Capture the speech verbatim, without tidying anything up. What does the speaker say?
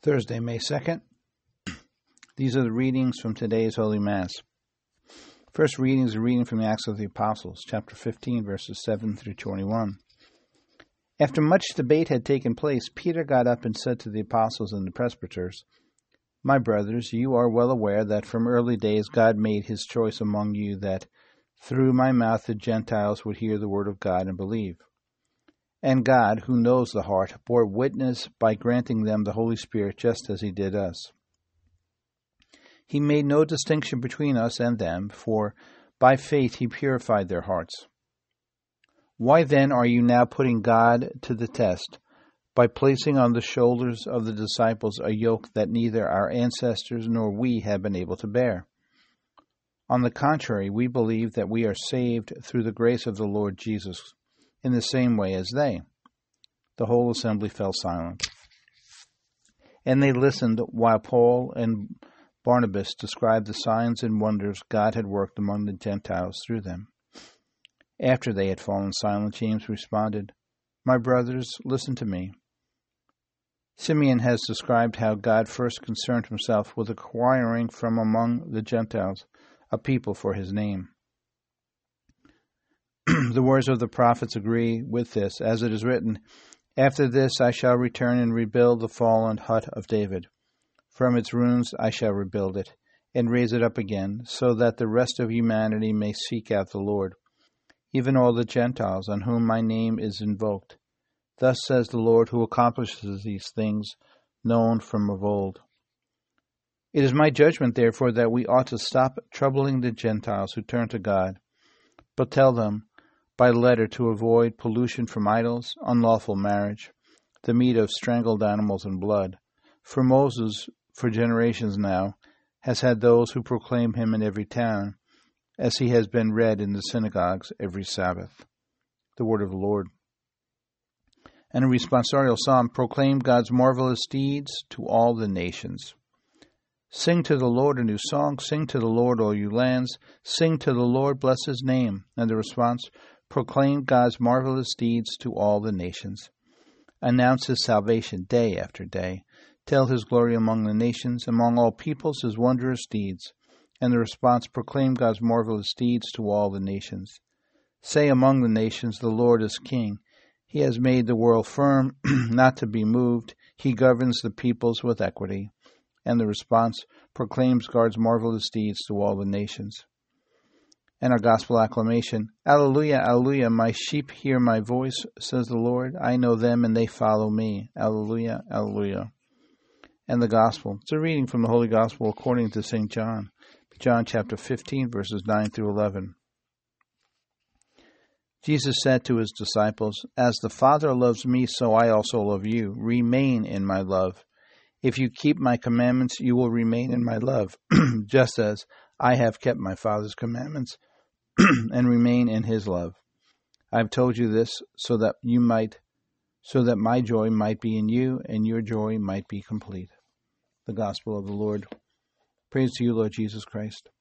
Thursday, May second. These are the readings from today's Holy Mass. First reading is a reading from the Acts of the Apostles, chapter fifteen, verses seven through twenty-one. After much debate had taken place, Peter got up and said to the apostles and the presbyters, "My brothers, you are well aware that from early days God made his choice among you that through my mouth the Gentiles would hear the word of God and believe. And God, who knows the heart, bore witness by granting them the Holy Spirit just as he did us. He made no distinction between us and them, for by faith he purified their hearts. Why then are you now putting God to the test, by placing on the shoulders of the disciples a yoke that neither our ancestors nor we have been able to bear? On the contrary, we believe that we are saved through the grace of the Lord Jesus, in the same way as they." The whole assembly fell silent. And they listened while Paul and Barnabas described the signs and wonders God had worked among the Gentiles through them. After they had fallen silent, James responded, "My brothers, listen to me. Simeon has described how God first concerned himself with acquiring from among the Gentiles a people for his name. The words of the prophets agree with this, as it is written, 'After this I shall return and rebuild the fallen hut of David. From its ruins I shall rebuild it, and raise it up again, so that the rest of humanity may seek out the Lord, even all the Gentiles on whom my name is invoked. Thus says the Lord, who accomplishes these things, known from of old. It is my judgment, therefore, that we ought to stop troubling the Gentiles who turn to God, but tell them by letter to avoid pollution from idols, unlawful marriage, the meat of strangled animals and blood. For Moses, for generations now, has had those who proclaim him in every town, as he has been read in the synagogues every Sabbath." The word of the Lord. And a responsorial psalm, "Proclaim God's marvelous deeds to all the nations. Sing to the Lord a new song, sing to the Lord all you lands, sing to the Lord, bless his name." And the response, "Proclaim God's marvelous deeds to all the nations. Announce his salvation day after day. Tell his glory among the nations, among all peoples his wondrous deeds." And the response, "Proclaim God's marvelous deeds to all the nations. Say among the nations, the Lord is king. He has made the world firm, not to be moved. He governs the peoples with equity." And the response, "Proclaims God's marvelous deeds to all the nations." And our gospel acclamation, "Alleluia, alleluia, my sheep hear my voice, says the Lord. I know them and they follow me. Alleluia, alleluia." And the gospel, it's a reading from the Holy Gospel according to Saint John, John chapter fifteen, verses nine through eleven. Jesus said to his disciples, "As the Father loves me, so I also love you. Remain in my love. If you keep my commandments, you will remain in my love, just as I have kept my Father's commandments and remain in his love. I have told you this so that you might, so that my joy might be in you and your joy might be complete." The Gospel of the Lord. Praise to you, Lord Jesus Christ.